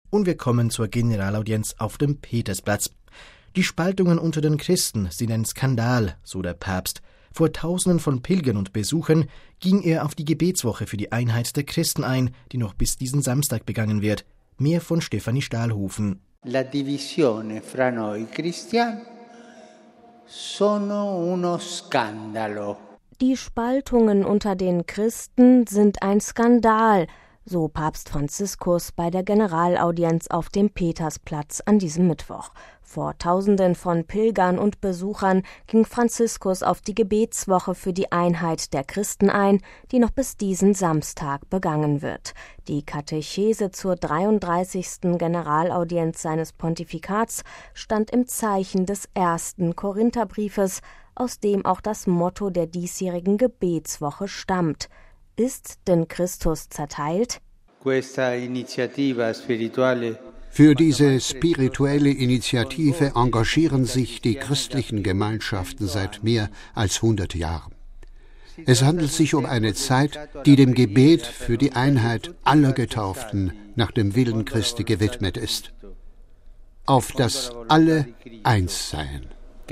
Und wir kommen zur Generalaudienz auf dem Petersplatz. Die Spaltungen unter den Christen sind ein Skandal, so der Papst. Vor Tausenden von Pilgern und Besuchern ging er auf die Gebetswoche für die Einheit der Christen ein, die noch bis diesen Samstag begangen wird. Mehr von Stefanie Stahlhofen. La divisione fra noi cristiani sono uno scandalo. Die Spaltungen unter den Christen sind ein Skandal, so Papst Franziskus bei der Generalaudienz auf dem Petersplatz an diesem Mittwoch. Vor Tausenden von Pilgern und Besuchern ging Franziskus auf die Gebetswoche für die Einheit der Christen ein, die noch bis diesen Samstag begangen wird. Die Katechese zur 33. Generalaudienz seines Pontifikats stand im Zeichen des 1. Korintherbriefes, aus dem auch das Motto der diesjährigen Gebetswoche stammt. Ist denn Christus zerteilt? Für diese spirituelle Initiative engagieren sich die christlichen Gemeinschaften seit mehr als 100 Jahren. Es handelt sich um eine Zeit, die dem Gebet für die Einheit aller Getauften nach dem Willen Christi gewidmet ist, auf das alle eins seien.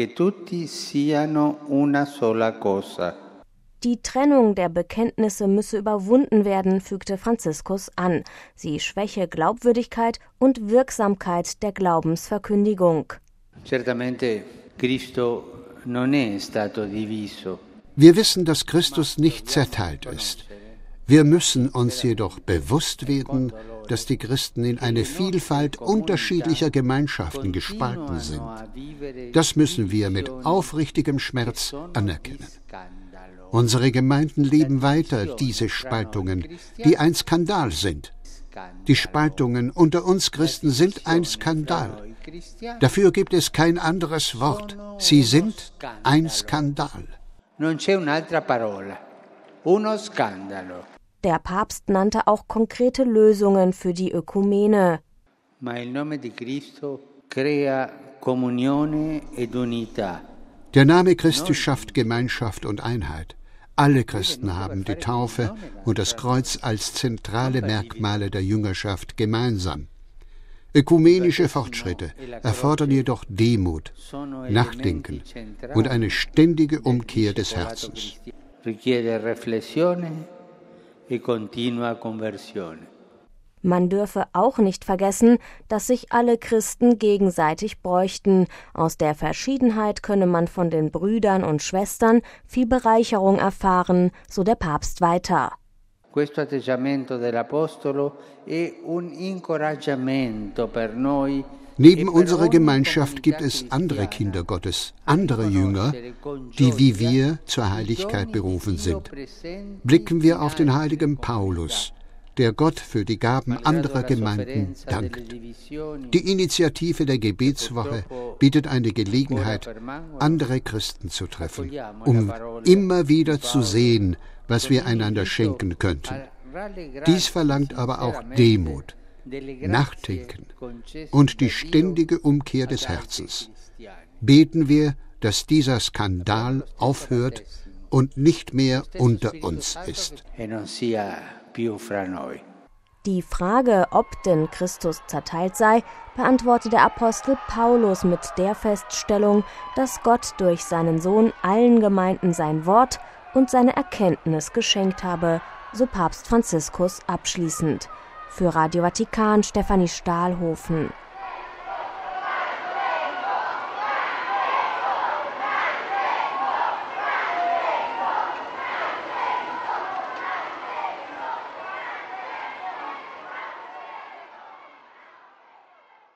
Die Trennung der Bekenntnisse müsse überwunden werden, fügte Franziskus an. Sie schwäche Glaubwürdigkeit und Wirksamkeit der Glaubensverkündigung. Certamente Cristo non è stato diviso. Wir wissen, dass Christus nicht zerteilt ist. Wir müssen uns jedoch bewusst werden, dass die Christen in eine Vielfalt unterschiedlicher Gemeinschaften gespalten sind. Das müssen wir mit aufrichtigem Schmerz anerkennen. Unsere Gemeinden leben weiter diese Spaltungen, die ein Skandal sind. Die Spaltungen unter uns Christen sind ein Skandal. Dafür gibt es kein anderes Wort. Sie sind ein Skandal. Non c'è un'altra parola. Uno scandalo. Der Papst nannte auch konkrete Lösungen für die Ökumene. Ma il nome di Cristo crea comunione ed unità. Der Name Christi schafft Gemeinschaft und Einheit. Alle Christen haben die Taufe und das Kreuz als zentrale Merkmale der Jüngerschaft gemeinsam. Ökumenische Fortschritte erfordern jedoch Demut, Nachdenken und eine ständige Umkehr des Herzens. Man dürfe auch nicht vergessen, dass sich alle Christen gegenseitig bräuchten. Aus der Verschiedenheit könne man von den Brüdern und Schwestern viel Bereicherung erfahren, so der Papst weiter. Questo atteggiamento dell'Apostolo è un incoraggiamento per noi. Neben unserer Gemeinschaft gibt es andere Kinder Gottes, andere Jünger, die wie wir zur Heiligkeit berufen sind. Blicken wir auf den heiligen Paulus, der Gott für die Gaben anderer Gemeinden dankt. Die Initiative der Gebetswoche bietet eine Gelegenheit, andere Christen zu treffen, um immer wieder zu sehen, was wir einander schenken könnten. Dies verlangt aber auch Demut, Nachdenken und die ständige Umkehr des Herzens. Beten wir, dass dieser Skandal aufhört und nicht mehr unter uns ist. Die Frage, ob denn Christus zerteilt sei, beantwortet der Apostel Paulus mit der Feststellung, dass Gott durch seinen Sohn allen Gemeinden sein Wort und seine Erkenntnis geschenkt habe, so Papst Franziskus abschließend. Für Radio Vatikan Stefanie Stahlhofen.